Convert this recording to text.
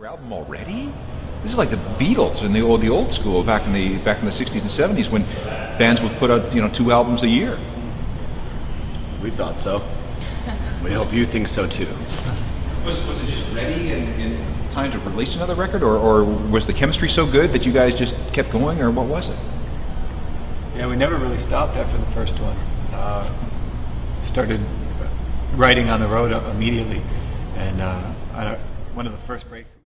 Your album already? This is like the Beatles in the old school back in the '60s and '70s when bands would put out 2 albums a year. We thought so. We hope you think so too. Was it just ready in time to release another record, or was the chemistry so good that you guys just kept going, or what was it? Yeah, we never really stopped after the first one. Started writing on the road immediately, and one of the first breaks.